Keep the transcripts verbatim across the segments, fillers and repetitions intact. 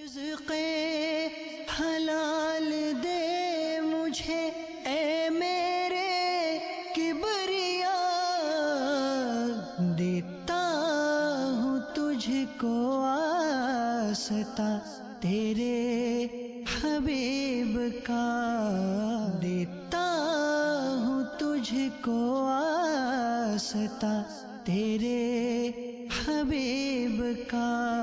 رزق حلال دے مجھے اے میرے کبریا، دیتا ہوں تجھ کو واسطہ تیرے حبیب کا، دیتا ہوں تجھ کو واسطہ تیرے حبیب کا۔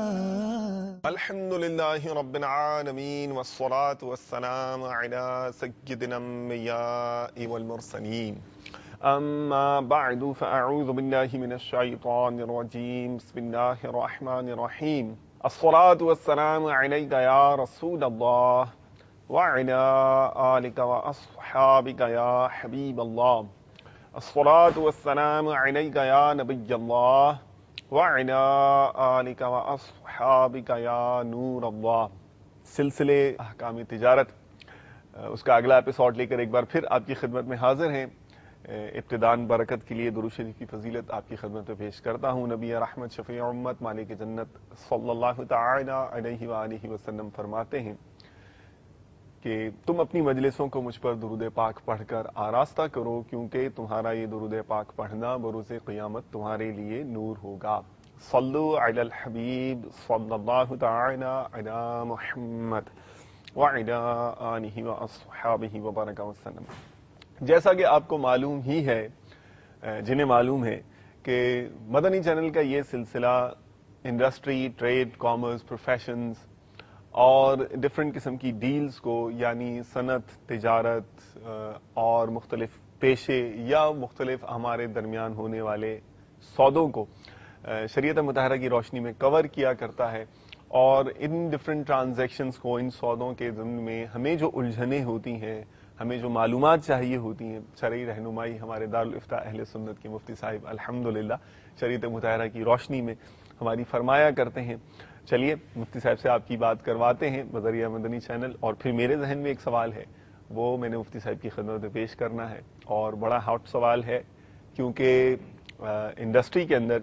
الحمد للہ رب العالمین والصلاة والسلام علی سیدنا الانبیاء والمرسلین، اما بعد فاعوذ باللہ من الشیطان الرجیم، بسم اللہ الرحمن الرحیم۔ الصلاة والسلام علیک یا رسول اللہ وعلی آلک واصحابک یا حبیب اللہ، الصلاة والسلام علیک یا نبی اللہ وعلی آلک واصحابک یا نور اللہ۔ سلسلے احکام تجارت، اس کا اگلا ایپیسوڈ لے کر ایک بار پھر آپ کی خدمت میں حاضر ہیں۔ ابتداً برکت کے لیے درود شریف کی فضیلت آپ کی خدمت میں پیش کرتا ہوں۔ نبی رحمت شفیع امت مالک جنت صلی اللہ تعالی علیہ وآلہ وسلم فرماتے ہیں کہ تم اپنی مجلسوں کو مجھ پر درود پاک پڑھ کر آراستہ کرو، کیونکہ تمہارا یہ درود پاک پڑھنا بروز قیامت تمہارے لیے نور ہوگا۔ صلو علی الحبیب صلی اللہ تعالی علی محمد وعلی آلہ واصحابہ وبارک وسلم۔ جیسا کہ آپ کو معلوم ہی ہے، جنہیں معلوم ہے کہ مدنی چینل کا یہ سلسلہ انڈسٹری، ٹریڈ، کامرس، پروفیشنز اور ڈفرینٹ قسم کی ڈیلز کو، یعنی صنعت، تجارت اور مختلف پیشے یا مختلف ہمارے درمیان ہونے والے سودوں کو شریعت مطہرہ کی روشنی میں کور کیا کرتا ہے، اور ان ڈفرینٹ ٹرانزیکشنز کو، ان سودوں کے ضمن میں ہمیں جو الجھنیں ہوتی ہیں، ہمیں جو معلومات چاہیے ہوتی ہیں، شرعی رہنمائی ہمارے دارالافتاء اہل سنت کے مفتی صاحب الحمدللہ شریعت مطہرہ کی روشنی میں ہماری فرمایا کرتے ہیں۔ چلیے مفتی صاحب سے آپ کی بات کرواتے ہیں بذریعہ مدنی چینل، اور پھر میرے ذہن میں ایک سوال ہے، وہ میں نے مفتی صاحب کی خدمت میں پیش کرنا ہے، اور بڑا ہاٹ سوال ہے، کیونکہ انڈسٹری کے اندر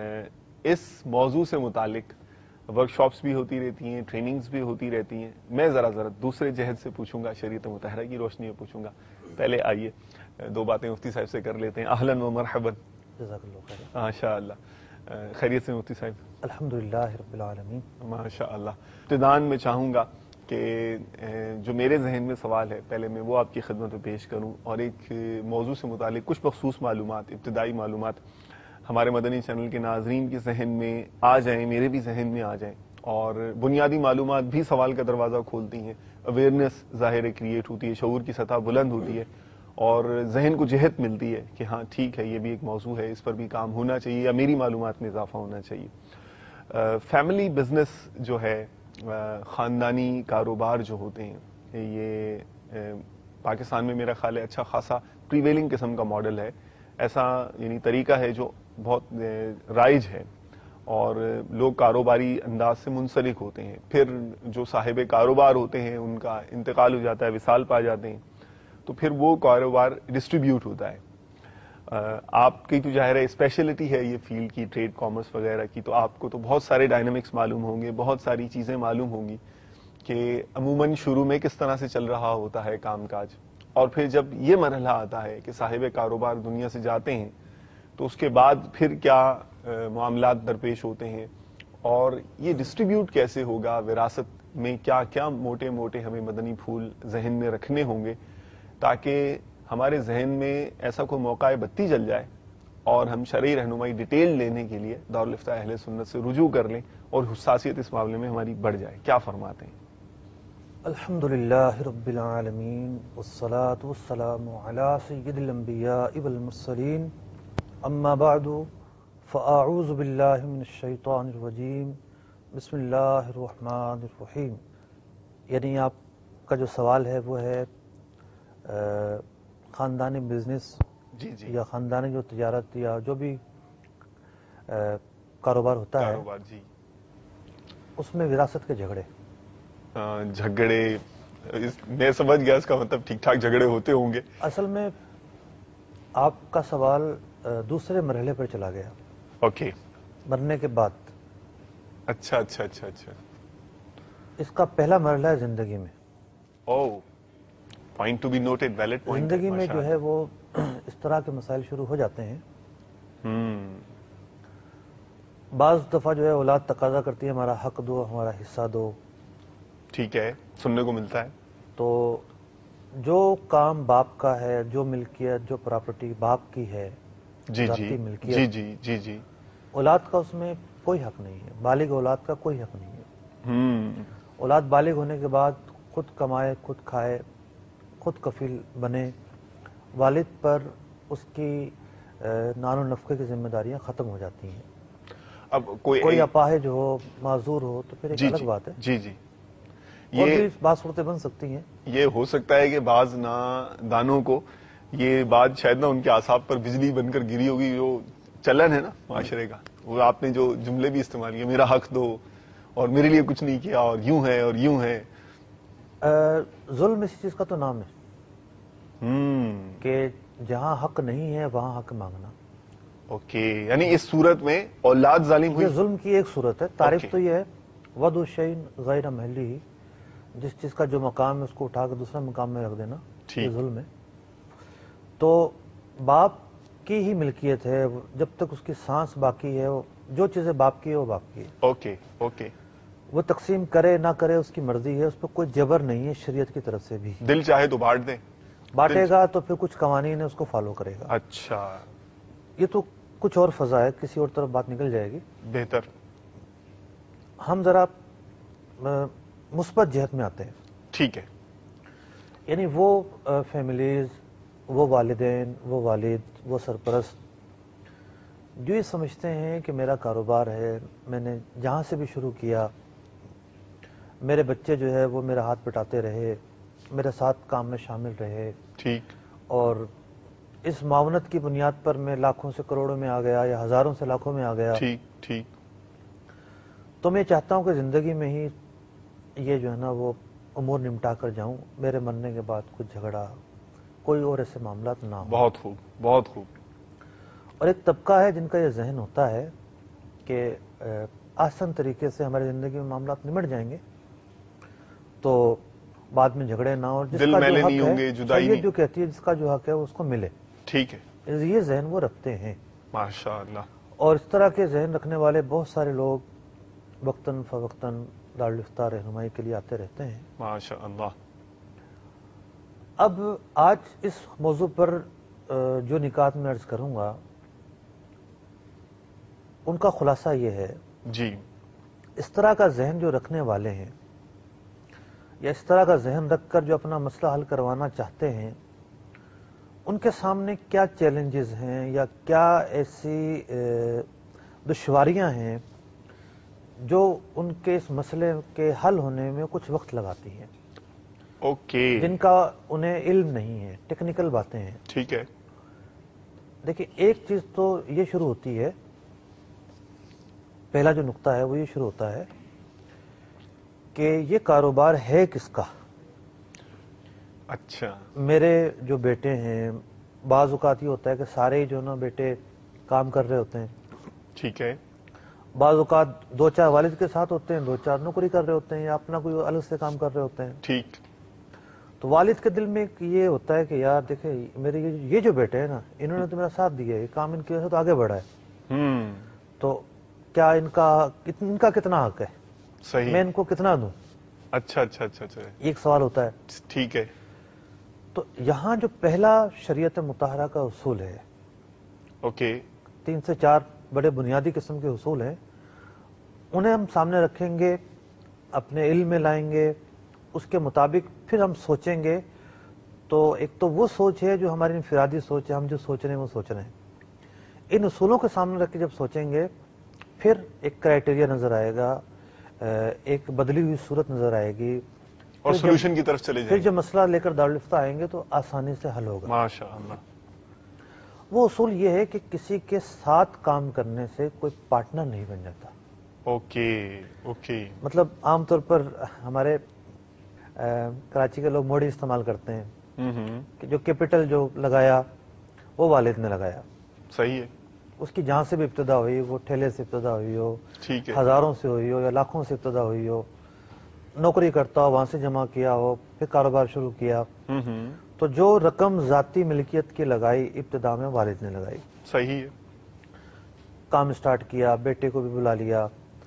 اس موضوع سے متعلق ورکشاپس بھی ہوتی رہتی ہیں، ٹریننگز بھی ہوتی رہتی ہیں۔ میں ذرا ذرا دوسرے جہد سے پوچھوں گا، شریعت مطہرہ کی روشنی میں پوچھوں گا۔ پہلے آئیے دو باتیں مفتی صاحب سے کر لیتے ہیں۔ اہلاً و مرحباً۔ جزاک اللہ خیر۔ ماشاء اللہ، خیریت سے مفتی صاحب؟ الحمدللہ رب العالمین۔ ماشاء اللہ۔ ابتداءً میں چاہوں گا کہ جو میرے ذہن میں سوال ہے پہلے میں وہ آپ کی خدمت میں پیش کروں، اور ایک موضوع سے متعلق کچھ مخصوص معلومات، ابتدائی معلومات ہمارے مدنی چینل کے ناظرین کے ذہن میں آ جائیں، میرے بھی ذہن میں آ جائیں، اور بنیادی معلومات بھی سوال کا دروازہ کھولتی ہیں، اویئرنیس ظاہر کریٹ ہوتی ہے، شعور کی سطح بلند ہوتی ہے، اور ذہن کو جہت ملتی ہے کہ ہاں ٹھیک ہے، یہ بھی ایک موضوع ہے، اس پر بھی کام ہونا چاہیے یا میری معلومات میں اضافہ ہونا چاہیے۔ فیملی بزنس جو ہے، خاندانی کاروبار جو ہوتے ہیں، یہ پاکستان میں میرا خیال ہے اچھا خاصا پریویلنگ قسم کا ماڈل ہے، ایسا یعنی طریقہ ہے جو بہت رائج ہے، اور لوگ کاروباری انداز سے منسلک ہوتے ہیں، پھر جو صاحب کاروبار ہوتے ہیں ان کا انتقال ہو جاتا ہے، وصال پا جاتے ہیں، تو پھر وہ کاروبار ڈسٹریبیوٹ ہوتا ہے۔ آپ کی تو ظاہر ہے اسپیشلٹی ہے یہ فیلڈ کی، ٹریڈ کامرس وغیرہ کی، تو آپ کو تو بہت سارے ڈائنامکس معلوم ہوں گے، بہت ساری چیزیں معلوم ہوں گی کہ عموماً شروع میں کس طرح سے چل رہا ہوتا ہے کام کاج، اور پھر جب یہ مرحلہ آتا ہے کہ صاحب کاروبار دنیا سے جاتے ہیں تو اس کے بعد پھر کیا معاملات درپیش ہوتے ہیں، اور یہ ڈسٹریبیوٹ کیسے ہوگا، وراثت میں کیا کیا موٹے موٹے ہمیں مدنی پھول ذہن میں رکھنے ہوں گے تاکہ ہمارے ذہن میں ایسا کوئی موقع بتی جل جائے اور ہم شرعی رہنمائی ڈیٹیل لینے کے لیے دارالافتاء اہل سنت سے رجوع کر لیں اور حساسیت اس معاملے میں ہماری بڑھ جائے۔ کیا فرماتے ہیں؟ الحمدللہ رب العالمین، والصلاة والسلام علی سید الانبیاء والمرسلین، اما بعد فاعوذ باللہ من الشیطان الرجیم، بسم اللہ الرحمن الرحیم۔ یعنی آپ کا جو سوال ہے وہ ہے خاندانی بزنس جی جی یا خاندانی جو تجارت یا جو بھی کاروبار ہوتا ہے، کاروبار، جی، اس میں وراثت کے جھگڑے جھگڑے، میں سمجھ گیا اس کا مطلب ٹھیک ٹھاک جھگڑے ہوتے ہوں گے۔ اصل میں آپ کا سوال دوسرے مرحلے پر چلا گیا، اوکے، مرنے کے بعد۔ اچھا اچھا اچھا اچھا اس کا پہلا مرحلہ ہے زندگی میں. Oh point to be noted, valid point. زندگی میں جو ہے وہ اس طرح کے مسائل شروع ہو جاتے ہیں. بعض دفعہ جو ہے اولاد تقاضا کرتی ہے ہمارا حق دو, ہمارا حصہ دو. ٹھیک ہے, سننے کو ملتا ہے. تو جو کام باپ کا ہے, جو ملکیت, جو پراپرٹی باپ کی ہے, جی ذاتی جی ملکیت, جی جی جی جی اولاد کا اس میں کوئی حق نہیں ہے. بالغ اولاد کا کوئی حق نہیں ہے. ہوں اولاد بالغ ہونے کے بعد خود کمائے, خود کھائے, خود کفیل بنے. والد پر اس کی نان و نفقے کی ذمہ داریاں ختم ہو جاتی ہیں. اب کوئی کوئی اپاہج ہو, معذور ہو تو پھر ایک جی الگ جی بات ہے. جی جی اور یہ بھی بات صورتیں بن سکتی ہیں. یہ ہو سکتا ہے کہ بعض نادانوں کو یہ بات شاید نہ ان کے اعصاب پر بجلی بن کر گری ہوگی. جو چلن ہے نا معاشرے کا, وہ آپ نے جو جملے بھی استعمال کیے, میرا حق دو اور میرے لیے کچھ نہیں کیا اور یوں ہے اور یوں ہے. ظلم اسی چیز کا تو نام ہے ہوں کہ جہاں حق نہیں ہے وہاں حق مانگنا. اوکے, یعنی اس صورت میں اولاد ظالم ہوئی. یہ ظلم کی ایک صورت ہے. تعریف اوکے. تو یہ ہے وضع الشیء غیر محلی, جس چیز کا جو مقام ہے اس کو اٹھا کے دوسرے مقام میں رکھ دینا, یہ ٹھیک. ظلم ہے. تو باپ کی ہی ملکیت ہے جب تک اس کی سانس باقی ہے. جو چیزیں باپ کی ہے وہ باپ کی ہے. Okay okay. وہ تقسیم کرے نہ کرے اس کی مرضی ہے, اس پہ کوئی جبر نہیں ہے شریعت کی طرف سے بھی. دل چاہے تو بانٹ دیں. بانٹے گا تو پھر کچھ قوانین ہے اس کو فالو کرے گا. اچھا, یہ تو کچھ اور فضا ہے, کسی اور طرف بات نکل جائے گی. بہتر. ہم ذرا مثبت جہت میں آتے ہیں. ٹھیک ہے. یعنی وہ فیملیز, وہ والدین, وہ والد, وہ سرپرست جو یہ سمجھتے ہیں کہ میرا کاروبار ہے, میں نے جہاں سے بھی شروع کیا, میرے بچے جو ہے وہ میرا ہاتھ پٹاتے رہے, میرے ساتھ کام میں شامل رہے, ٹھیک. اور اس معاونت کی بنیاد پر میں لاکھوں سے کروڑوں میں آ گیا یا ہزاروں سے لاکھوں میں آ گیا. ٹھیک ٹھیک. تو میں چاہتا ہوں کہ زندگی میں ہی یہ جو ہے نا وہ امور نمٹا کر جاؤں, میرے مرنے کے بعد کچھ جھگڑا, کوئی اور ایسے معاملات نہ ہو. بہت خوب, بہت خوب. اور ایک طبقہ ہے جن کا یہ ذہن ہوتا ہے کہ آسان طریقے سے ہماری زندگی میں معاملات نمٹ جائیں گے تو بعد میں جھگڑے نہ ہو, جس دل کا جو میلے حق نہیں ہے ہوں گے, جدائی شریعت نہیں. جو کہتی ہے جس کا جو حق ہے اس کو ملے. ٹھیک ہے. یہ ذہن وہ رکھتے ہیں. ماشاء اللہ. اور اس طرح کے ذہن رکھنے والے بہت سارے لوگ وقتاً فوقتاً دارالفتہ رہنمائی کے لیے آتے رہتے ہیں. ماشاء اللہ. اب آج اس موضوع پر جو نکات میں عرض کروں گا ان کا خلاصہ یہ ہے, جی. اس طرح کا ذہن جو رکھنے والے ہیں یا اس طرح کا ذہن رکھ کر جو اپنا مسئلہ حل کروانا چاہتے ہیں, ان کے سامنے کیا چیلنجز ہیں یا کیا ایسی دشواریاں ہیں جو ان کے اس مسئلے کے حل ہونے میں کچھ وقت لگاتی ہیں, اوکے. جن کا انہیں علم نہیں ہے, ٹیکنیکل باتیں ہیں. ٹھیک ہے. دیکھیں ایک چیز تو یہ شروع ہوتی ہے, پہلا جو نقطہ ہے وہ یہ شروع ہوتا ہے کہ یہ کاروبار ہے کس کا. اچھا. میرے جو بیٹے ہیں, بعض اوقات یہ ہوتا ہے کہ سارے جو نا بیٹے کام کر رہے ہوتے ہیں. ٹھیک ہے. بعض اوقات دو چار والد کے ساتھ ہوتے ہیں, دو چار نوکری کر رہے ہوتے ہیں یا اپنا کوئی الگ سے کام کر رہے ہوتے ہیں. ٹھیک. تو والد کے دل میں یہ ہوتا ہے کہ یار دیکھیں میرے یہ جو بیٹے ہیں نا, انہوں نے تو میرا ساتھ دیا ہے, یہ کام ان کی وجہ سے تو آگے بڑھا ہے, ہوں تو کیا ان کا ان کا کتنا حق ہے, صحیح. میں ان کو کتنا دوں. اچھا اچھا اچھا اچھا. ایک سوال ہوتا ہے. ٹھیک ہے. تو یہاں جو پہلا شریعت مطہرہ کا اصول ہے, اوکے, تین سے چار بڑے بنیادی قسم کے اصول ہیں, انہیں ہم سامنے رکھیں گے, اپنے علم میں لائیں گے, اس کے مطابق پھر ہم سوچیں گے. تو ایک تو وہ سوچ ہے جو ہماری انفرادی سوچ ہے, ہم جو سوچ رہے ہیں وہ سوچ رہے ہیں. ان اصولوں کے سامنے رکھ کے جب سوچیں گے پھر ایک کرائٹیریا نظر آئے گا, ایک بدلی ہوئی صورت نظر آئے گی, اور سولوشن کی طرف چلے پھر جائیں. جب مسئلہ لے کر دارالفتہ آئیں گے تو آسانی سے حل ہوگا. ماشاء اللہ. وہ اصول یہ ہے کہ کسی کے ساتھ کام کرنے سے کوئی پارٹنر نہیں بن جاتا. Okay okay. مطلب عام طور پر ہمارے کراچی کے لوگ موڑی استعمال کرتے ہیں ہوں کہ جو کیپٹل جو لگایا وہ والد نے لگایا. صحیح ہے. اس کی جہاں سے بھی ابتدا ہوئی, وہ ٹھیلے سے ابتدا ہوئی ہو, ٹھیک ہے. ہزاروں سے ہوئی ہو یا لاکھوں سے ابتدا ہوئی ہو, نوکری کرتا ہو، وہاں سے جمع کیا ہو، پھر کاروبار شروع کیا، ہوں ہوں تو جو رقم ذاتی ملکیت کی لگائی ابتدا میں والد نے لگائی، صحیح ہے، کام سٹارٹ کیا، بیٹے کو بھی بلا لیا،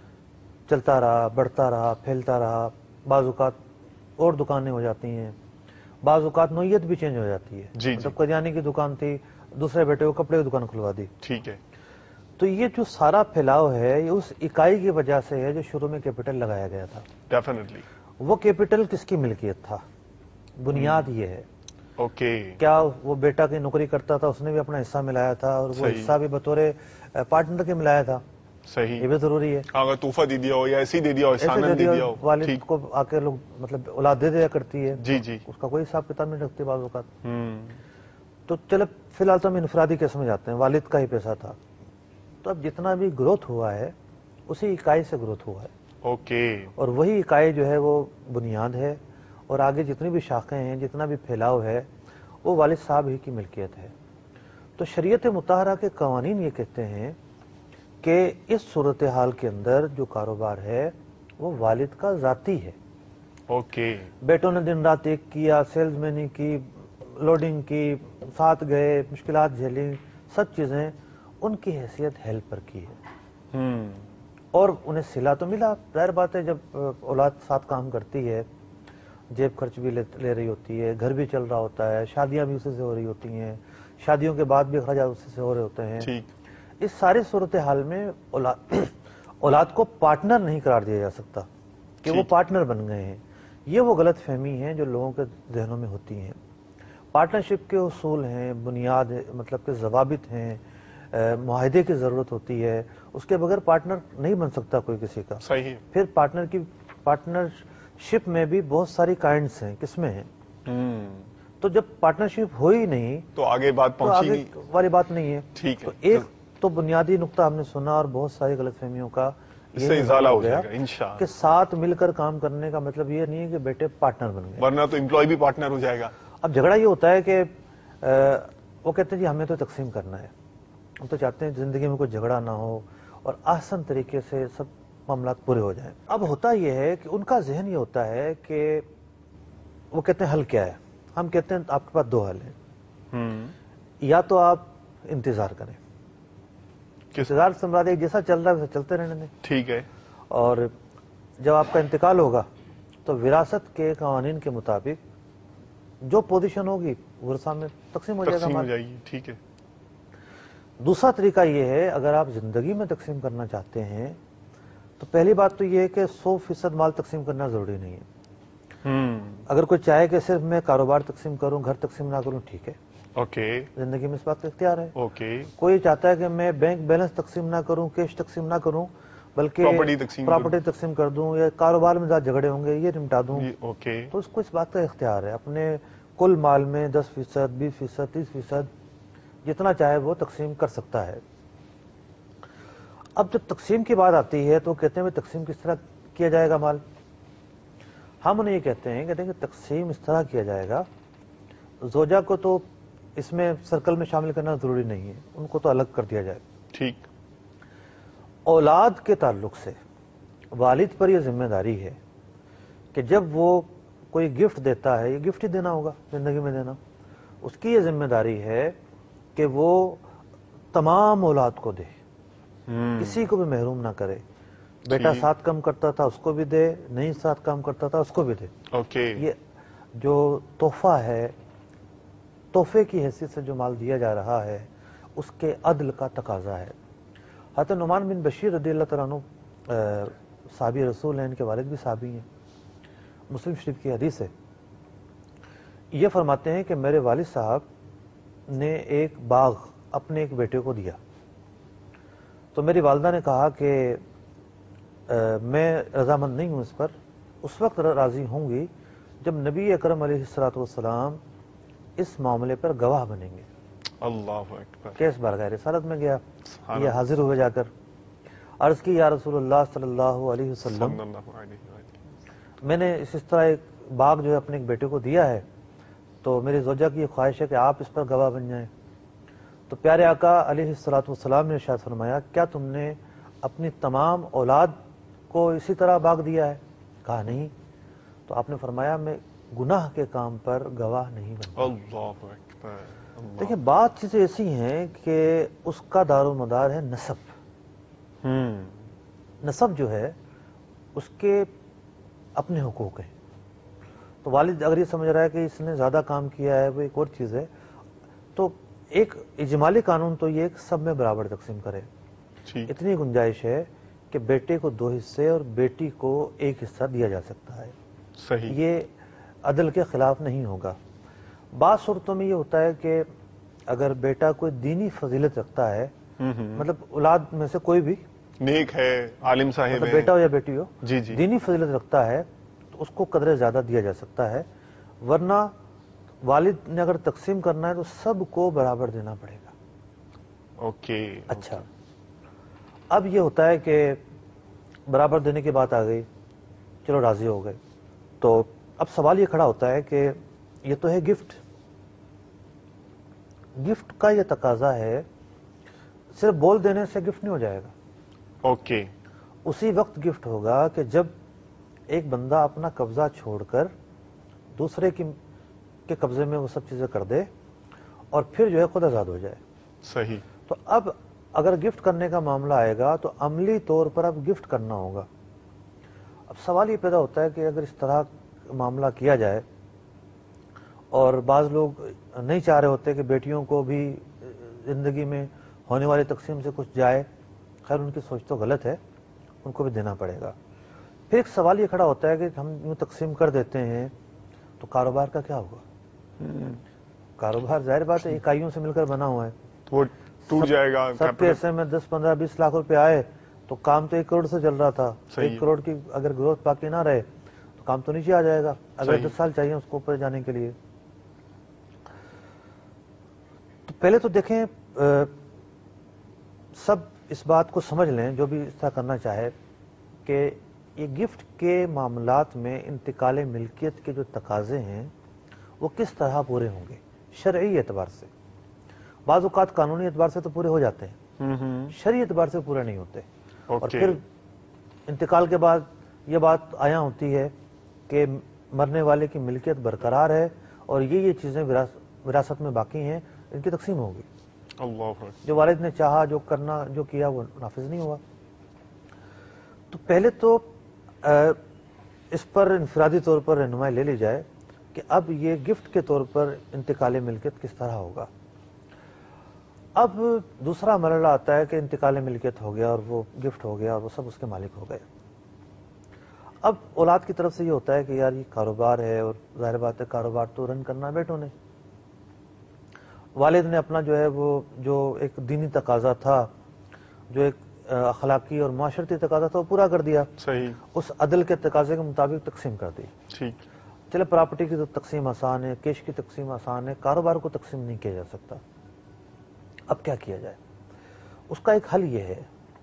چلتا رہا، بڑھتا رہا، پھیلتا رہا، بعض اوقات اور دکانیں ہو جاتی ہیں، بعض اوقات نوعیت بھی چینج ہو جاتی ہے، جی جی مطلب کریانے کی دکان تھی، دوسرے بیٹے کو کپڑے کی دکان کھلوا دی. ٹھیک ہے، تو یہ جو سارا پھیلاؤ ہے یہ اس اکائی کی وجہ سے ہے جو شروع میں کیپٹل لگایا گیا تھا. ڈیفینیٹلی. وہ کیپٹل کس کی ملکیت تھا؟ بنیاد یہ ہے. اوکے. کیا وہ بیٹا کی نوکری کرتا تھا، اس نے بھی اپنا حصہ ملایا تھا، اور وہ صحیح. حصہ بھی بطور پارٹنر کے ملایا تھا؟ صحیح. یہ بھی ضروری ہے. اگر تحفہ دے دیا ہو یا ایسے دے دیا ہو، ایسے احساناً دے دے دیا دیا ہو. والد ٹھیک. کو آ کے لوگ مطلب اولاد دے دیا کرتی ہے، جی جی. اس کا کوئی حساب کتاب نہیں رکھتے بعض اوقات. ہوں. تو چلو فی الحال تو ہم انفرادی کیس میں جاتے ہیں، والد کا ہی پیسہ تھا. تو اب جتنا بھی گروتھ ہوا ہے اسی اکائی سے گروتھ ہوا ہے. اوکے. اور وہی اکائی جو ہے وہ بنیاد ہے، اور آگے جتنی بھی شاخیں ہیں، جتنا بھی پھیلاؤ ہے، وہ والد صاحب ہی کی ملکیت ہے. تو شریعت مطہرہ کے قوانین یہ کہتے ہیں کہ اس صورتحال کے اندر جو کاروبار ہے وہ والد کا ذاتی ہے. اوکے. بیٹوں نے دن رات ایک کیا، سیلز مینی کی، لوڈنگ کی، ساتھ گئے، مشکلات جھیلی، سب چیزیں ان کی حیثیت ہیلپر کی ہے. ہوں. اور انہیں صلہ تو ملا. ظاہر بات ہے جب اولاد ساتھ کام کرتی ہے، جیب خرچ بھی لے رہی ہوتی ہے، گھر بھی چل رہا ہوتا ہے، شادیاں بھی اسی سے ہو رہی ہوتی ہیں، شادیوں کے بعد بھی اخراجات اسی سے ہو رہے ہوتے ہیں. ٹھیک. اس ساری صورتحال میں اولاد اولاد کو پارٹنر نہیں قرار دیا جا سکتا کہ وہ پارٹنر بن گئے ہیں. یہ وہ غلط فہمی ہے جو لوگوں کے ذہنوں میں ہوتی ہیں. پارٹنرشپ کے اصول ہیں، بنیاد مطلب کہ ضوابط ہیں، معاہدے کی ضرورت ہوتی ہے. اس کے بغیر پارٹنر نہیں بن سکتا کوئی کسی کا. صحیح. پھر پارٹنر کی پارٹنرشپ میں بھی بہت ساری کائنڈس ہیں، قسمیں ہیں. ہوں. تو جب پارٹنرشپ ہو ہی نہیں تو آگے بات تو پہنچی آگے نہیں. والی بات نہیں ہے. ٹھیک ہے. تو ایک تو بنیادی نقطہ ہم نے سنا، اور بہت ساری غلط فہمیوں کا اس سے ازالہ ہو جائے گا انشاءاللہ. کہ ساتھ مل کر کام کرنے کا مطلب یہ نہیں ہے کہ بیٹے پارٹنر بن گئے، ورنہ تو امپلائی بھی پارٹنر ہو جائے گا. اب جھگڑا یہ ہوتا ہے کہ وہ کہتے ہیں جی ہمیں تو تقسیم کرنا ہے، ہم تو چاہتے ہیں زندگی میں کوئی جھگڑا نہ ہو اور آسان طریقے سے سب معاملات پورے ہو جائیں. اب ہوتا یہ ہے کہ ان کا ذہن یہ ہوتا ہے کہ وہ کہتے ہیں حل کیا ہے. ہم کہتے ہیں آپ کے پاس دو حل ہیں. یا تو آپ انتظار کریں، انتظار سے مراد ایک جیسا چل رہا ہے ویسا چلتے رہنے دیں. ٹھیک ہے. اور جب آپ کا انتقال ہوگا تو وراثت کے قوانین کے مطابق جو پوزیشن ہوگی ورثہ میں تقسیم ہو جائے گا. تقسیم ہو جائے گی. ٹھیک ہے. دوسرا طریقہ یہ ہے اگر آپ زندگی میں تقسیم کرنا چاہتے ہیں تو پہلی بات تو یہ ہے کہ سو فیصد مال تقسیم کرنا ضروری نہیں ہے. اگر کوئی چاہے کہ صرف میں کاروبار تقسیم کروں، گھر تقسیم نہ کروں، ٹھیک ہے. اوکے. زندگی میں اس بات کا اختیار ہے. اوکے. کوئی چاہتا ہے کہ میں بینک بیلنس تقسیم نہ کروں، کیش تقسیم نہ کروں، بلکہ پراپرٹی تقسیم پراپرٹی تقسیم کر دوں، یا کاروبار میں زیادہ جھگڑے ہوں گے یہ نمٹا دوں. اوکے. تو اس کو اس بات کا اختیار ہے. اپنے کل مال میں دس فیصد، بیس فیصد، تیس فیصد جتنا چاہے وہ تقسیم کر سکتا ہے. اب جب تقسیم کی بات آتی ہے تو کہتے ہیں تقسیم کس طرح کیا جائے گا مال. ہم انہیں یہ کہتے ہیں کہ تقسیم اس طرح کیا جائے گا، زوجہ کو تو اس میں سرکل میں شامل کرنا ضروری نہیں ہے، ان کو تو الگ کر دیا جائے. ٹھیک. اولاد کے تعلق سے والد پر یہ ذمہ داری ہے کہ جب وہ کوئی گفٹ دیتا ہے، یہ گفٹ ہی دینا ہوگا زندگی میں دینا، اس کی یہ ذمہ داری ہے کہ وہ تمام اولاد کو دے، کسی کو بھی محروم نہ کرے. بیٹا ساتھ کام کرتا تھا اس کو بھی دے، نہیں ساتھ کام کرتا تھا اس کو بھی دے. اوکے. یہ جو تحفہ ہے، تحفے کی حیثیت سے جو مال دیا جا رہا ہے اس کے عدل کا تقاضا ہے. حضرت نعمان بن بشیر رضی اللہ تعالیٰ عنہ صحابی رسول ہیں، ان کے والد بھی صحابی ہیں. مسلم شریف کی حدیث ہے، یہ فرماتے ہیں کہ میرے والد صاحب نے ایک باغ اپنے ایک بیٹے کو دیا، تو میری والدہ نے کہا کہ میں رضامند نہیں ہوں اس پر. اس وقت راضی ہوں گی جب نبی اکرم علیہ الصلوۃ والسلام اس معاملے پر گواہ بنیں گے. اللہ اکبر. کیس بارگاہ رسالت میں گیا، یہ حاضر ہوئے جا کر عرض کی یا رسول اللہ صلی اللہ علیہ وسلم، میں نے اس اس طرح ایک باغ جو ہے اپنے ایک بیٹے کو دیا ہے، تو میری زوجہ کی خواہش ہے کہ آپ اس پر گواہ بن جائیں. تو پیارے آقا علیہ الصلوۃ والسلام نے ارشاد فرمایا کیا تم نے اپنی تمام اولاد کو اسی طرح باغ دیا ہے؟ کہا نہیں. تو آپ نے فرمایا میں گناہ کے کام پر گواہ نہیں بنتا. اللہ اکبر. دیکھیں بات چیزیں ایسی ہیں کہ اس کا دار و مدار ہے نسب. ہوں نسب جو ہے اس کے اپنے حقوق ہیں. تو والد اگر یہ سمجھ رہا ہے کہ اس نے زیادہ کام کیا ہے وہ ایک اور چیز ہے. تو ایک اجمالی قانون تو یہ سب میں برابر تقسیم کرے. اتنی گنجائش ہے کہ بیٹے کو دو حصے اور بیٹی کو ایک حصہ دیا جا سکتا ہے. صحیح. یہ عدل کے خلاف نہیں ہوگا. بعض صورتوں میں یہ ہوتا ہے کہ اگر بیٹا کوئی دینی فضیلت رکھتا ہے, مطلب اولاد میں سے کوئی بھی نیک ہے, عالم صاحب مطلب ہے, بیٹا ہو یا بیٹی ہو, جی جی دینی فضیلت رکھتا ہے تو اس کو قدر زیادہ دیا جا سکتا ہے. ورنہ والد نے اگر تقسیم کرنا ہے تو سب کو برابر دینا پڑے گا. اوکے. اچھا, اب یہ ہوتا ہے کہ برابر دینے کی بات آ گئی, چلو راضی ہو گئے. تو اب سوال یہ کھڑا ہوتا ہے کہ یہ تو ہے گفٹ. گفٹ کا یہ تقاضا ہے, صرف بول دینے سے گفٹ نہیں ہو جائے گا. اوکے. اسی وقت گفٹ ہوگا کہ جب ایک بندہ اپنا قبضہ چھوڑ کر دوسرے کی کے قبضے میں وہ سب چیزیں کر دے اور پھر جو ہے خود آزاد ہو جائے. صحیح. تو اب اگر گفٹ کرنے کا معاملہ آئے گا تو عملی طور پر اب گفٹ کرنا ہوگا. اب سوال یہ پیدا ہوتا ہے کہ اگر اس طرح معاملہ کیا جائے, اور بعض لوگ نہیں چاہ رہے ہوتے کہ بیٹیوں کو بھی زندگی میں ہونے والی تقسیم سے کچھ جائے, خیر ان کی سوچ تو غلط ہے, ان کو بھی دینا پڑے گا. پھر ایک سوال یہ کھڑا ہوتا ہے کہ ہم یوں تقسیم کر دیتے ہیں تو کاروبار کا کیا ہوگا؟ کاروبار ظاہر بات ہے اکائیوں سے مل کر بنا ہوا ہے, وہ ٹوٹ جائے گا. سب کے حصے میں دس پندرہ بیس لاکھ روپے آئے تو کام تو ایک کروڑ سے چل رہا تھا. ایک کروڑ کی اگر گروتھ باقی نہ رہے تو کام تو نیچے آ جائے گا. اگر دس سال چاہیے اس کو اوپر جانے کے لیے. تو پہلے تو دیکھیں سب اس بات کو سمجھ لیں جو بھی اس طرح کرنا چاہے کہ یہ گفٹ کے معاملات میں انتقال ملکیت کے جو تقاضے ہیں وہ کس طرح پورے ہوں گے شرعی اعتبار سے. بعض اوقات قانونی اعتبار سے تو پورے ہو جاتے ہیں, شرعی اعتبار سے پورے نہیں ہوتے. اور پھر انتقال کے بعد یہ بات آیا ہوتی ہے کہ مرنے والے کی ملکیت برقرار ہے اور یہ یہ چیزیں وراثت میں باقی ہیں, ان کی تقسیم ہوگی. اللہ. جو والد نے چاہا, جو کرنا جو کیا وہ نافذ نہیں ہوا. تو پہلے تو اس پر انفرادی طور پر رہنمائی لے لی جائے کہ اب یہ گفٹ کے طور پر انتقال ملکیت کس طرح ہوگا. اب دوسرا مرحلہ آتا ہے کہ انتقال ملکیت ہو گیا اور وہ گفٹ ہو گیا اور وہ سب اس کے مالک ہو گئے. اب اولاد کی طرف سے یہ ہوتا ہے کہ یار یہ کاروبار ہے اور ظاہر بات ہے کاروبار تو رن کرنا بیٹوں نے. والد نے اپنا جو ہے وہ جو ایک دینی تقاضا تھا, جو ایک اخلاقی اور معاشرتی تقاضا تھا وہ پورا کر دیا. صحیح. اس عدل کے تقاضے کے مطابق تقسیم کر دی. ٹھیک. چلے پراپرٹی کی تو تقسیم آسان ہے, کیش کی تقسیم آسان ہے, کاروبار کو تقسیم نہیں کیا جا سکتا. اب کیا کیا جائے؟ اس کا ایک حل یہ ہے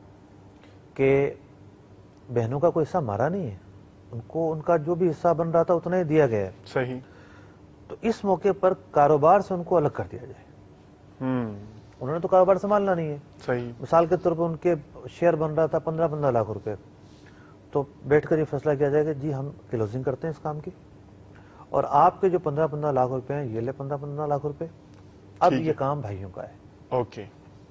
کہ بہنوں کا کوئی حصہ مارا نہیں ہے, ان کو ان کا جو بھی حصہ بن رہا تھا اتنا ہی دیا گیا ہے. صحیح. تو اس موقع پر کاروبار سے ان کو الگ کر دیا جائے. انہوں نے تو کاروبار سنبھالنا نہیں ہے. صحیح. مثال کے طور پر ان کے شیئر بن رہا تھا پندرہ پندرہ لاکھ روپے, تو بیٹھ کر یہ فیصلہ کیا جائے کہ جی ہم کلوزنگ کرتے ہیں اس کام کی, اور آپ کے جو پندرہ پندرہ لاکھ روپے ہیں یہ لے پندرہ پندرہ لاکھ روپے, اب یہ کام بھائیوں کا ہے. اوکے.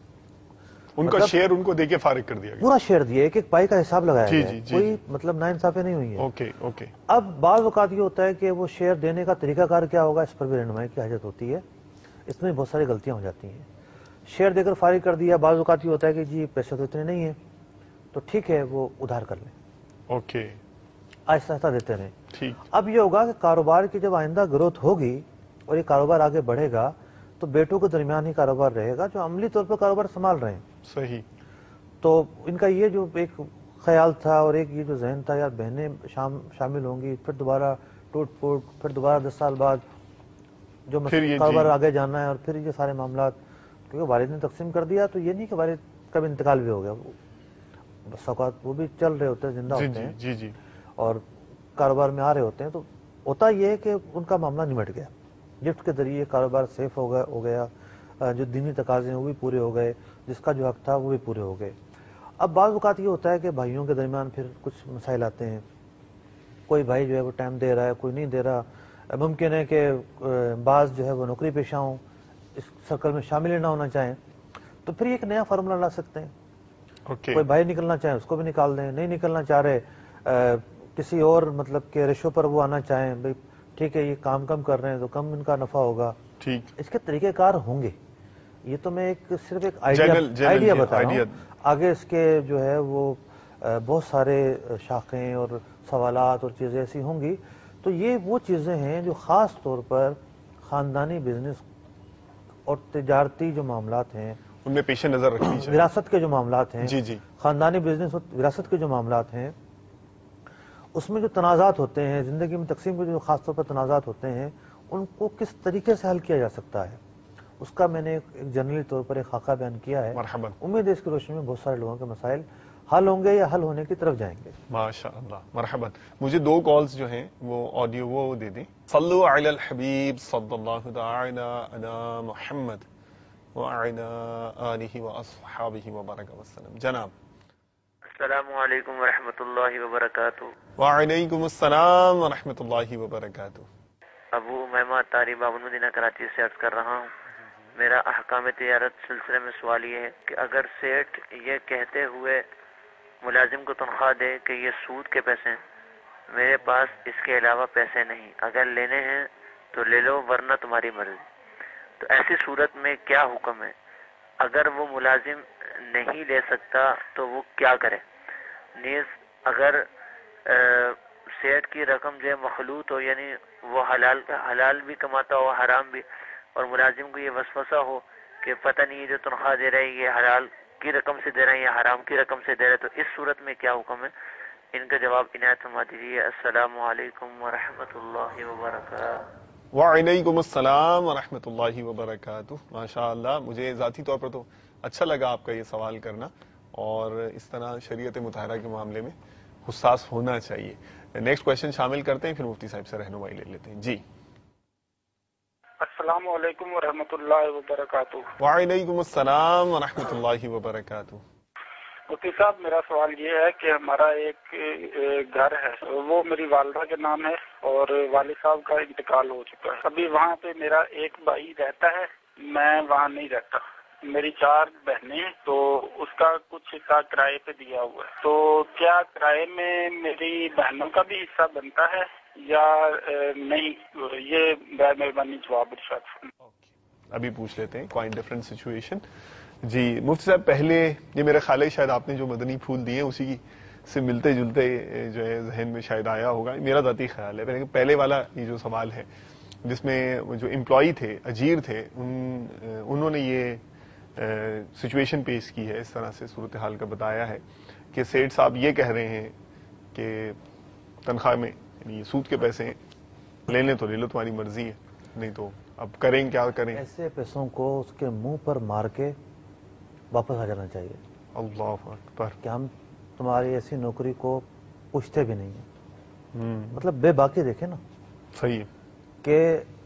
ان کا شیئر ان کو دے کے فارغ کر دیا گیا. پورا شیئر دیا, ایک ایک پائی کا حساب لگایا گیا, جی, جی, کوئی جی. مطلب ناانصافی نہیں ہوئی ہے. Okay okay. اب بعض اوقات یہ ہوتا ہے کہ وہ شیئر دینے کا طریقہ کار کیا ہوگا اس پر بھی رہنمائی کی حاجت ہوتی ہے. اس میں بہت ساری غلطیاں ہو جاتی ہیں. شیئر دے کر فارغ کر دیا, بعض اوقات یہ ہوتا ہے کہ جی پیسے تو اتنے نہیں ہیں تو ٹھیک ہے وہ ادھار کر لیں. اوکے. آہستہ آہستہ دیتے رہیں. ٹھیک. اب یہ ہوگا کہ کاروبار کی جب آئندہ گروتھ ہوگی اور یہ کاروبار آگے بڑھے گا تو بیٹوں کے درمیان ہی کاروبار رہے گا جو عملی طور پر کاروبار سنبھال رہے ہیں. صحیح. تو ان کا یہ جو ایک خیال تھا اور ایک یہ جو ذہن تھا یار بہنیں شام شامل ہوں گی, پھر دوبارہ ٹوٹ پھوٹ, پھر دوبارہ دس سال بعد جو کاروبار آگے جانا ہے اور پھر یہ سارے معاملات, کیونکہ والد نے تقسیم کر دیا تو یہ نہیں کہ والد کا بھی انتقال بھی ہو گیا, بس اوقات وہ بھی چل رہے ہوتے ہیں, زندہ ہوتے ہیں جی جی اور کاروبار میں آ رہے ہوتے ہیں. تو ہوتا یہ ہے کہ ان کا معاملہ نمٹ گیا, گفٹ کے ذریعے کاروبار سیف ہو گیا ہو گیا جو دینی تقاضے ہیں وہ بھی پورے ہو گئے, جس کا جو حق تھا وہ بھی پورے ہو گئے. اب بعض اوقات یہ ہوتا ہے کہ بھائیوں کے درمیان پھر کچھ مسائل آتے ہیں کوئی بھائی جو ہے وہ ٹائم دے رہا ہے، کوئی نہیں دے رہا. ممکن ہے کہ بعض جو ہے وہ نوکری پیشہ ہوں، اس سرکل میں شامل ہی نہ ہونا چاہیں، تو پھر ایک نیا فارمولا لا سکتے ہیں. اوکے کوئی بھائی نکلنا چاہیں اس کو بھی نکال دیں، نہیں نکلنا چاہ رہے کسی اور مطلب کہ ریشو پر وہ آنا چاہیں، بھائی ٹھیک ہے یہ کام کم کر رہے ہیں تو کم ان کا نفع ہوگا. ٹھیک. اس کے طریقہ کار ہوں گے. یہ تو میں ایک صرف ایک آئیڈیا جنرل جنرل آئیڈیا جی، بتا رہا آئیڈیا. ہوں. آگے اس کے جو ہے وہ بہت سارے شاخیں اور سوالات اور چیزیں ایسی ہوں گی. تو یہ وہ چیزیں ہیں جو خاص طور پر خاندانی بزنس اور تجارتی جو معاملات ہیں ان میں پیش نظر رکھنی چاہیے. وراثت کے جو معاملات ہیں، جی جی خاندانی بزنس اور وراثت کے جو معاملات ہیں، اس میں جو تنازعات ہوتے ہیں زندگی میں تقسیم کے جو خاص طور پر تنازعات ہوتے ہیں، ان کو کس طریقے سے حل کیا جا سکتا ہے، اس کا میں نے ایک جنرلی طور پر ایک خاکہ بیان کیا ہے. مرحبا. امید ہے اس کی روشنی میں بہت سارے لوگوں کے مسائل حل ہوں گے یا حل ہونے کی طرف جائیں گے. ماشاء اللہ. مرحبا. مجھے دو کالز جو ہیں وہ آڈیو وہ دے دیں. صلو علی الحبیب صلی اللہ تعالی علی محمد وعلی آلہ واصحابہ وبارک وسلم. جناب السلام علیکم ورحمۃ اللہ وبرکاتہ. وعلیکم السلام ورحمۃ اللہ وبرکاتہ. ابو امیمہ طاری بابن مدینہ کراچی سے عرض کر رہا ہوں. میرا احکام تجارت سلسلے میں سوال یہ ہے کہ اگر سیٹ یہ کہتے ہوئے ملازم کو تنخواہ دے کہ یہ سود کے پیسے ہیں، میرے پاس اس کے علاوہ پیسے نہیں، اگر لینے ہیں تو لے لو ورنہ تمہاری مرضی، تو ایسی صورت میں کیا حکم ہے؟ اگر وہ ملازم نہیں لے سکتا تو وہ کیا کرے؟ نیز اگر سیٹ کی رقم جو ہے مخلوط ہو، یعنی وہ حلال حلال بھی کماتا ہو حرام بھی، اور ملازم کو یہ وسوسہ ہو کہ پتہ نہیں یہ جو تنخواہ دے رہے ہیں یہ حلال کی رقم سے دے رہے ہیں یا حرام کی رقم سے دے رہے ہیں، تو اس صورت میں کیا حکم ہے؟ ان کا جواب عنایت فرما دیجیے. السلام علیکم ورحمۃ اللہ وبرکاتہ. وعلیکم السلام ورحمۃ اللہ وبرکاتہ. ماشاء اللہ. مجھے ذاتی طور پر تو اچھا لگا آپ کا یہ سوال کرنا، اور اس طرح شریعت مطہرہ کے معاملے میں حساس ہونا چاہیے. نیکسٹ کوشچن شامل کرتے ہیں، پھر مفتی صاحب سے رہنمائی لے لیتے ہیں. جی السلام علیکم ورحمۃ اللہ وبرکاتہ. وعلیکم السلام ورحمۃ اللہ وبرکاتہ. مفتی صاحب میرا سوال یہ ہے کہ ہمارا ایک گھر ہے، وہ میری والدہ کے نام ہے اور والد صاحب کا انتقال ہو چکا ہے. ابھی وہاں پہ میرا ایک بھائی رہتا ہے، میں وہاں نہیں رہتا. میری چار بہنیں، تو اس کا کچھ حصہ کرائے پہ دیا ہوا ہے. تو کیا کرائے میں میری بہنوں کا بھی حصہ بنتا ہے یا نہیں؟ یہ مہربانی جواب ارشاد فرمائیں. ابھی پوچھ لیتے ہیں. Coin different situation. جی مفتی صاحب، پہلے یہ میرے خیال ہے شاید آپ نے جو مدنی پھول دیے اسی کی سے ملتے جلتے جو ہے ذہن میں شاید آیا ہوگا، میرا ذاتی خیال ہے. پہلے والا یہ جو سوال ہے جس میں جو امپلائی تھے، اجیر تھے، ان انہوں نے یہ سچویشن پیش کی ہے، اس طرح سے صورتحال کا بتایا ہے کہ سیٹھ صاحب یہ کہہ رہے ہیں کہ تنخواہ میں یعنی سود کے پیسے ہیں، لینے تو لے لو تمہاری مرضی ہے، نہیں تو اب کریں کیا کریں. ایسے پیسوں کو اس کے منہ پر مار کے واپس آ جانا چاہیے. اللہ اکبر. کہ ہم تمہاری ایسی نوکری کو پوچھتے بھی نہیں ہیں. ہم، مطلب بے باکی دیکھیں نا، صحیح ہے. کہ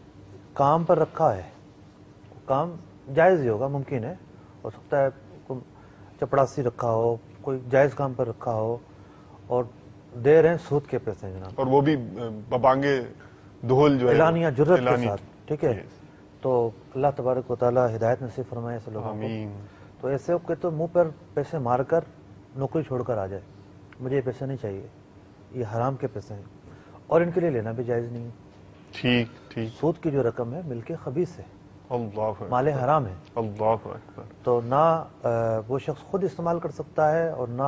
کام پر رکھا ہے، کام جائز ہی ہوگا، ممکن ہے، ہو سکتا ہے کوئی چپڑاسی رکھا ہو، کوئی جائز کام پر رکھا ہو، اور دے رہے ہیں سود کے پیسے جناب، اور وہ بھی ببانگے دہل جو ہے اعلانیہ جرت کے اعلانی. ساتھ. ٹھیک ہے، تو اللہ تبارک و تعالی ہدایت نصیب فرمائے ایسے لوگوں کو. آمین. تو ایسے کہ تو منہ پر پیسے مار کر نوکری چھوڑ کر آ جائے، مجھے یہ پیسے نہیں چاہیے، یہ حرام کے پیسے ہیں، اور ان کے لیے لینا بھی جائز نہیں ہے. ٹھیک ٹھیک. سود کی جو رقم ہے ملک خبیث ہے، اللہ اکبر. مال حرام ہے. اللہ اکبر. تو نہ وہ شخص خود استعمال کر سکتا ہے اور نہ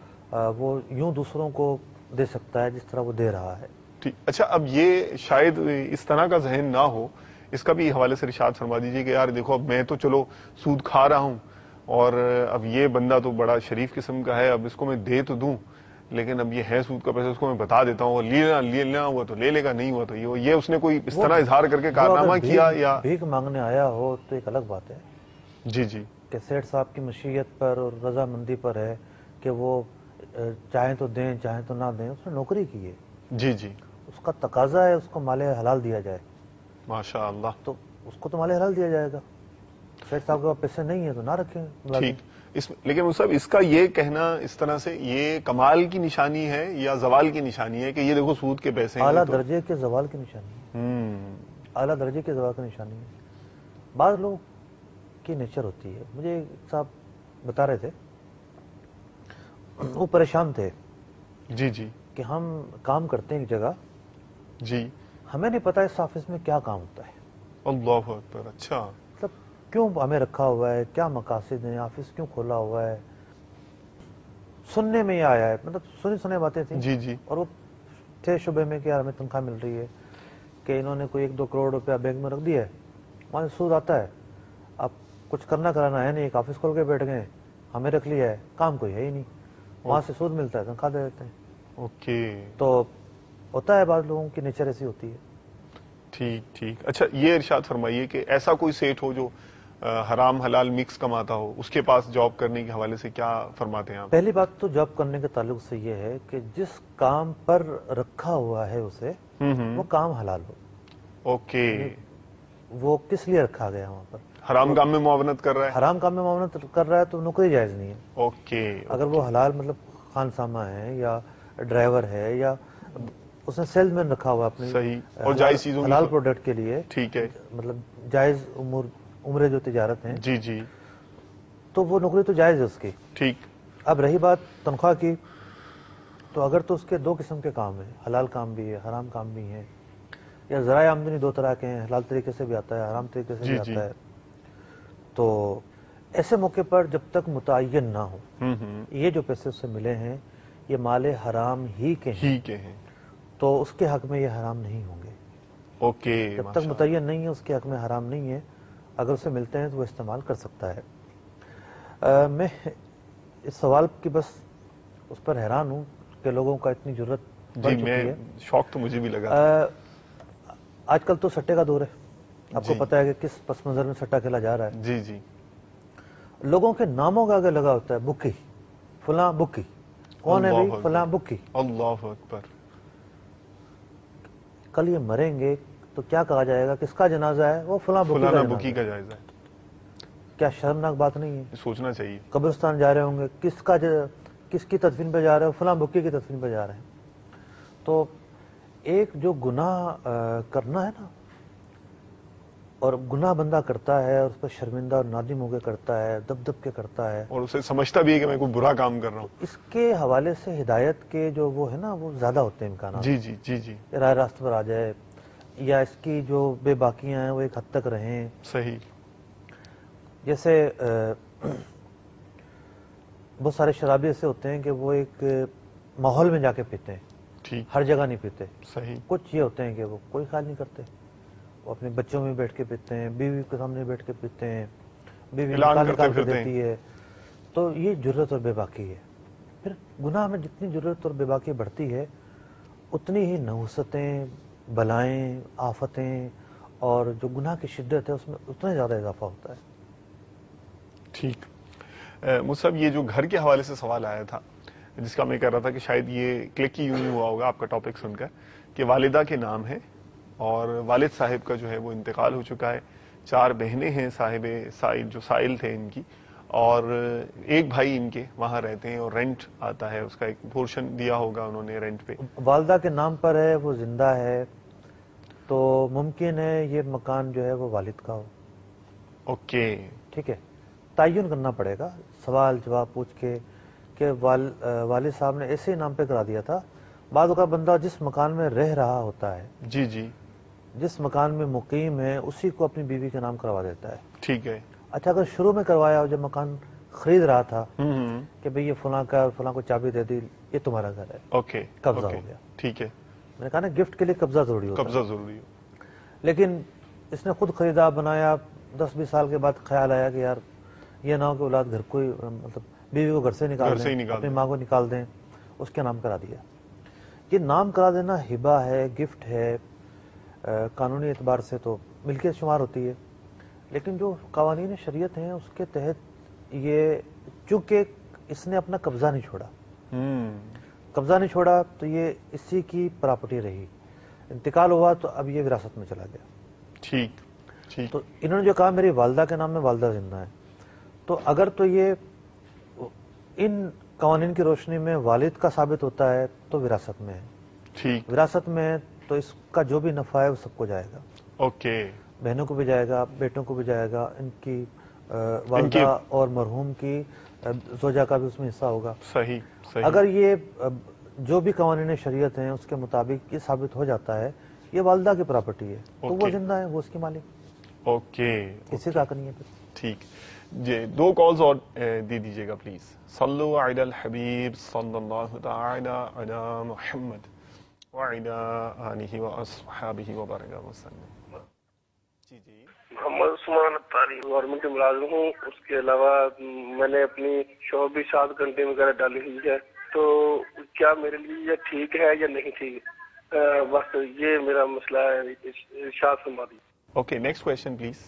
وہ یوں دوسروں کو دے سکتا ہے جس طرح وہ دے رہا ہے. ٹھیک. اچھا، اب یہ شاید اس طرح کا ذہن نہ ہو، اس کا بھی حوالے سے ارشاد فرما دیجیے کہ یار دیکھو اب میں تو چلو سود کھا رہا ہوں، اور اب یہ بندہ تو بڑا شریف قسم کا ہے، اب اس کو میں دے تو دوں، لیکن اب یہ ہے سود کا پیسہ، اس کو میں بتا دیتا ہوں، اور لینا لینا ہوا تو لے لے گا، نہیں ہوا تو یہ یہ اس نے کوئی اس طرح اظہار کر کے کارنامہ کیا یا بھیک مانگنے آیا ہو تو ایک الگ بات ہے. جی جی. کہ سیٹھ صاحب کی مشیت پر اور رضامندی پر ہے کہ وہ چاہیں تو دیں چاہیں تو نہ دیں، اس نے نوکری کی ہے. جی جی. اس کا تقاضا ہے اس کو مال حلال دیا جائے. ماشاء اللہ. تو اس کو تو مال حلال دیا جائے گا. سیٹھ صاحب کے پاس پیسے نہیں ہیں تو نہ رکھیں. ٹھیک. اس لیکن مصعب اس کا یہ کہنا اس طرح سے یہ کمال کی نشانی ہے یا زوال کی نشانی ہے کہ یہ دیکھو سود کے پیسے ہیں؟ اعلیٰ تو درجے کے زوال کی نشانی ہے، ہوں اعلیٰ درجے کے زوال کی نشانی ہے۔ بعض لوگوں کی نیچر ہوتی ہے، مجھے ایک صاحب بتا رہے تھے، وہ پریشان تھے جی جی کہ ہم کام کرتے ہیں ایک جگہ، جی ہمیں نہیں پتا اس آفس میں کیا کام ہوتا ہے، اللہ اکبر، اچھا مطلب کیوں ہمیں رکھا ہوا ہے، کیا مقاصد ہیں، آفس کیوں کھولا ہوا ہے۔ سننے میں یہ آیا ہے، مطلب سنی سنی باتیں تھیں، جی جی اور وہ تھے شبے میں کہ یار ہمیں تنخواہ مل رہی ہے، کہ انہوں نے کوئی ایک دو کروڑ روپیہ بینک میں رکھ دیا ہے، وہاں سے سود آتا ہے، اب کچھ کرنا کرانا ہے نہیں، ایک آفس کھول کے بیٹھ گئے، ہمیں رکھ لیا ہے، کام کوئی ہے ہی نہیں، وہاں سے سود ملتا ہے، تنخواہ دے دیتے ہیں۔ اوکے، تو ہوتا ہے بعض لوگوں کی نیچر ایسی ہوتی ہے۔ ٹھیک ٹھیک، اچھا یہ ارشاد فرمائیے کہ ایسا کوئی سیٹ ہو جو حرام حلال مکس کماتا ہو، اس کے پاس جاب کرنے کے حوالے سے کیا فرماتے ہیں آپ؟ پہلی بات تو جاب کرنے کے تعلق سے یہ ہے کہ جس کام پر رکھا ہوا ہے اسے، وہ کام حلال ہو۔ اوکے، وہ کس لیے رکھا گیا وہاں پر؟ حرام کام میں معاونت کر رہا ہے؟ حرام کام میں معاونت کر رہا ہے تو نوکری جائز نہیں ہے۔ اوکے، اگر وہ حلال مطلب خان سامہ ہے یا ڈرائیور ہے یا اس نے سیلز مین رکھا ہوا اپنی صحیح، اور جائز چیزوں کی حلال پروڈکٹ کے لیے، ٹھیک ہے، مطلب جائز امور عمرے جو تجارت ہیں، جی جی تو وہ نوکری تو جائز ہے اس کی۔ ٹھیک، اب رہی بات تنخواہ کی، تو اگر تو اس کے دو قسم کے کام ہیں، حلال کام بھی ہے، حرام کام بھی ہے، یا ذرائع آمدنی دو طرح کے ہیں، حلال طریقے سے بھی آتا ہے، حرام طریقے سے بھی آتا ہے، تو ایسے موقع پر جب تک متعین نہ ہو یہ جو پیسے اس سے ملے ہیں یہ مال حرام ہی کے ہیں، ہی کے ہیں، تو اس کے حق میں یہ حرام نہیں ہوں گے۔ اوکے، جب تک متعین نہیں ہے اس کے حق میں حرام نہیں ہے، اگر اسے ملتے ہیں تو وہ استعمال کر سکتا ہے۔ میں اس سوال کی بس اس پر حیران ہوں کہ لوگوں کا اتنی جرت بڑھ جی، چکی میں ہے۔ شوق تو مجھے بھی لگا۔ آج کل تو سٹے کا دور ہے، آپ کو پتا ہے کہ کس پس منظر میں سٹا کھیلا جا رہا ہے۔ جی جی، لوگوں کے ناموں کا آگے لگا ہوتا ہے بکی، فلاں بکی، کون ہے بھائی؟ فلاں بکی۔ اللہ اکبر، کل یہ مریں گے تو کیا کہا جائے گا؟ کس کا جنازہ ہے؟ وہ فلاں فلانا بکی بکی کا کا۔ جائزہ ہے، کیا شرمناک بات نہیں ہے؟ سوچنا چاہیے۔ قبرستان جا رہے ہوں گے، کس کا کس کی تدفین پہ جا رہے ہو؟ فلاں بکی کی تدفین پہ جا رہے ہیں۔ تو ایک جو گناہ کرنا ہے نا، اور گناہ بندہ کرتا ہے اور اس پر شرمندہ اور نادم ہو کے کرتا ہے، دب دب کے کرتا ہے، اور اسے سمجھتا بھی ہے کہ میں کوئی برا کام کر رہا ہوں۔ اس کے حوالے سے ہدایت کے جو وہ ہے نا وہ زیادہ ہوتے ہیں امکانات، جی جی جی جی، راہ راست پر آ جائے، یا اس کی جو بے باکیاں ہیں وہ ایک حد تک رہیں۔ صحیح، جیسے بہت سارے شرابی ایسے ہوتے ہیں کہ وہ ایک ماحول میں جا کے پیتے ہیں، ٹھیک، ہر جگہ نہیں پیتے۔ صحیح، کچھ یہ ہوتے ہیں کہ وہ کوئی خیال نہیں کرتے، وہ اپنے بچوں میں بیٹھ کے پیتے ہیں، بیوی کے سامنے بیٹھ کے پیتے ہیں، بیوی اعلان نکال کرتے نکال کے پھرتے ہیں۔ دیتی ہے۔ تو یہ جرت اور بے باکی ہے۔ پھر گناہ میں جتنی جرت اور بے باکی بڑھتی ہے اتنی ہی نحوستیں، بلائیں، آفتیں اور جو گناہ کی شدت ہے اس میں اتنا زیادہ اضافہ ہوتا ہے۔ ٹھیک، مصعب یہ جو گھر کے حوالے سے سوال آیا تھا جس کا میں کہہ رہا تھا کہ شاید یہ کلک ہی یوں ہی ہوا ہوگا آپ کا ٹاپک سن کر، کہ والدہ کے نام ہے اور والد صاحب کا جو ہے وہ انتقال ہو چکا ہے، چار بہنیں ہیں صاحب سائل جو سائل تھے ان کی، اور ایک بھائی ان کے وہاں رہتے ہیں اور رینٹ آتا ہے، اس کا ایک پورشن دیا ہوگا انہوں نے رینٹ پہ۔ والدہ کے نام پر ہے، وہ زندہ ہے، تو ممکن ہے یہ مکان جو ہے وہ والد کا ہو۔ اوکے، ٹھیک ہے، تعین کرنا پڑے گا، سوال جواب پوچھ کے کہ والد صاحب نے ایسے ہی نام پہ کرا دیا تھا۔ بعض اوقات بندہ جس مکان میں رہ رہا ہوتا ہے، جی جی، جس مکان میں مقیم ہے، اسی کو اپنی بیوی کے نام کروا دیتا ہے۔ ٹھیک ہے، اچھا اگر شروع میں کروایا ہو، جب مکان خرید رہا تھا ہوں، کہ بھئی یہ فلاں کا، فلاں کو چابی دے دی، یہ تمہارا گھر ہے، اوکے، قبضہ اوکے، ہو گیا۔ ٹھیک ہے، میں نے کہا نا گفٹ کے لیے قبضہ ضروری ہوتا ہے، قبضہ ضروری ہو، لیکن اس نے خود خریدا، بنایا، دس بیس سال کے بعد خیال آیا کہ یار یہ نہ ہو کہ اولاد گھر کو ہی، مطلب بیوی کو گھر سے نکال گھر سے ہی دیں، نکال اپنی دیں۔ ماں کو نکال دیں، اس کے نام کرا دیا۔ یہ نام کرا دینا ہبہ ہے، گفٹ ہے، قانونی اعتبار سے تو ملکیت شمار ہوتی ہے، لیکن جو قوانین شریعت ہیں اس کے تحت یہ، چونکہ اس نے اپنا قبضہ نہیں چھوڑا، قبضہ نہیں چھوڑا تو یہ اسی کی پراپرٹی رہی، انتقال ہوا تو اب یہ وراثت میں چلا گیا۔ ٹھیک ٹھیک، تو انہوں نے جو کہا میری والدہ کے نام میں والدہ زندہ ہے، تو اگر تو یہ ان قوانین کی روشنی میں والد کا ثابت ہوتا ہے تو وراثت میں ہے. ٹھیک. وراثت میں ہے تو اس کا جو بھی نفع ہے وہ سب کو جائے گا. اوکے. بہنوں کو بھی جائے گا, بیٹوں کو بھی جائے گا, ان کی والدہ اور مرحوم کی زوجہ کا بھی اس میں حصہ ہوگا. صحیح صحیح. اگر یہ جو بھی قوانین شریعت ہیں اس کے مطابق یہ ثابت ہو جاتا ہے یہ والدہ کی پراپرٹی ہے تو وہ زندہ ہے, وہ اس کی مالک. اوکے. کسی کا حق نہیں ہے پھر. ٹھیک جی. دو کالز اور دے دیجیے گا پلیز. صلو علی الحبیب صلی اللہ تعالی علی محمد وعلی آلہ واصحابہ وبارک وسلم. جی جی. محمد عثمان اتاری گورنمنٹ کے ملازم ہوں. اس کے علاوہ میں نے اپنی شاپ بھی سات گھنٹے وغیرہ ڈالی ہوئی ہے, تو کیا میرے لیے یہ ٹھیک ہے یا نہیں ٹھیک؟ بس یہ میرا مسئلہ ہے, ارشاد فرما دیجیے. Okay, next question please.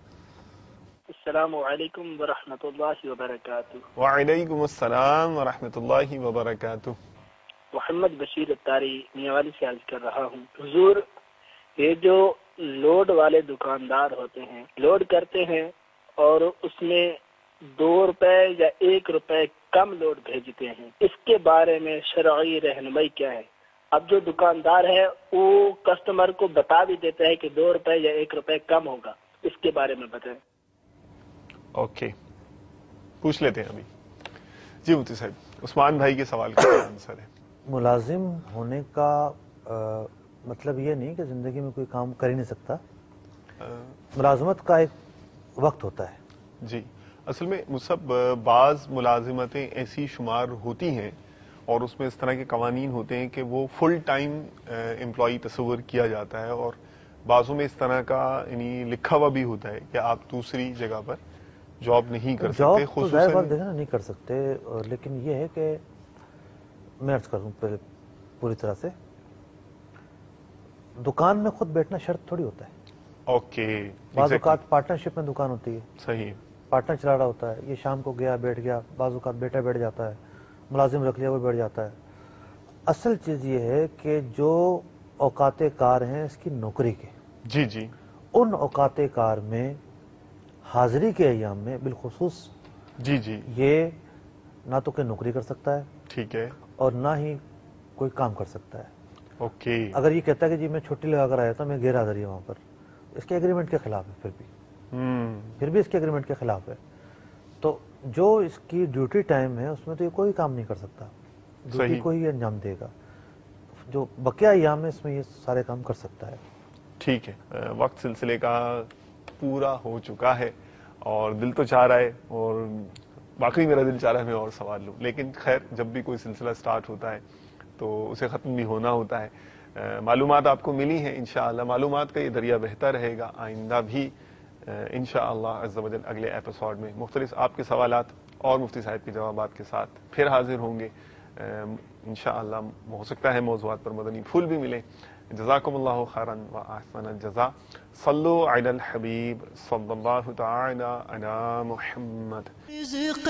السلام علیکم ورحمۃ اللہ وبرکاتہ. وعلیکم السلام ورحمۃ اللہ وبرکاتہ. محمد بشیر اتاری میاوالی سے عرض کر رہا ہوں. حضور, یہ جو لوڈ والے دکاندار ہوتے ہیں, لوڈ کرتے ہیں اور اس میں دو روپے یا ایک روپے کم لوڈ بھیجتے ہیں, اس کے بارے میں شرعی رہنمائی کیا ہے؟ اب جو دکاندار ہے وہ کسٹمر کو بتا بھی دیتا ہے کہ دو روپے یا ایک روپے کم ہوگا, اس کے بارے میں بتائیں. اوکے, پوچھ لیتے ہیں ابھی. جی مفتی صاحب, عثمان بھائی کے سوال کا آنسر ہے. ملازم ہونے کا آ, مطلب یہ نہیں کہ زندگی میں کوئی کام کر ہی نہیں سکتا. ملازمت کا ایک وقت ہوتا ہے. جی, اصل میں مصب بعض ملازمتیں ایسی شمار ہوتی ہیں اور اس میں اس طرح کے قوانین ہوتے ہیں کہ وہ فل ٹائم امپلائی تصور کیا جاتا ہے, اور بعضوں میں اس طرح کا یعنی لکھا ہوا بھی ہوتا ہے کہ آپ دوسری جگہ پر جاب نہیں کر سکتے. خصوصاً نہیں کر سکتے, لیکن یہ ہے کہ میں عرض کروں پہلے پوری طرح سے, دکان میں خود بیٹھنا شرط تھوڑی ہوتا ہے. اوکے. بعض اوقات پارٹنرشپ میں دکان ہوتی ہے. صحیح. پارٹنر چلا رہا ہوتا ہے, یہ شام کو گیا بیٹھ گیا, بعض اوقات بیٹا بیٹھ جاتا ہے, ملازم رکھ لیا وہ بیٹھ جاتا ہے. اصل چیز یہ ہے کہ جو اوقات کار ہیں اس کی نوکری کے, جی جی, ان اوقات کار میں حاضری کے ایام میں بالخصوص جی جی, یہ نہ تو کہ نوکری کر سکتا ہے, ٹھیک ہے, اور نہ ہی کوئی کام کر سکتا ہے. اوکے. اگر یہ کہتا ہے کہ جی میں چھٹی لگا کر آیا تھا, میں غیر حاضری وہاں پر, اس کے اگریمنٹ کے خلاف ہے. پھر بھی پھر بھی اس کے اگریمنٹ کے خلاف ہے. تو جو اس کی ڈیوٹی ٹائم ہے اس میں تو یہ کوئی کام نہیں کر سکتا, ڈیوٹی کو ہی انجام دے گا. جو بقیہ ایام ہے اس میں یہ سارے کام کر سکتا ہے. ٹھیک ہے, وقت سلسلے کا پورا ہو چکا ہے اور دل تو چاہ رہا ہے, اور باقی میرا دل چاہ رہا ہے میں اور سوال لوں, لیکن خیر جب بھی کوئی سلسلہ سٹارٹ ہوتا ہے تو اسے ختم بھی ہونا ہوتا ہے. معلومات آپ کو ملی ہیں انشاءاللہ, معلومات کا یہ دریا بہتا رہے گا آئندہ بھی انشاءاللہ عز و جل. اگلے ایپیسوڈ میں مختلف آپ کے سوالات اور مفتی صاحب کے جوابات کے ساتھ پھر حاضر ہوں گے انشاءاللہ. ہو سکتا ہے موضوعات پر مدنی پھول بھی ملیں. جزاکم اللہ خیرا و احسن الجزاء. صلو علی الحبیب صلی اللہ تعالی علی محمد. رزق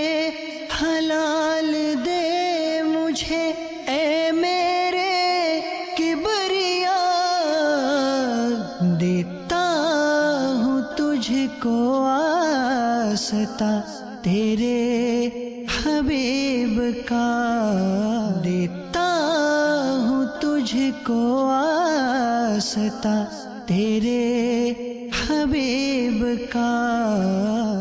حلال دے مجھے اے میرے کبریا, دیتا ہوں تجھ کو آستا تیرے حبیب کا, دیتا ہوں تجھ کو آستا تیرے حبیب کا.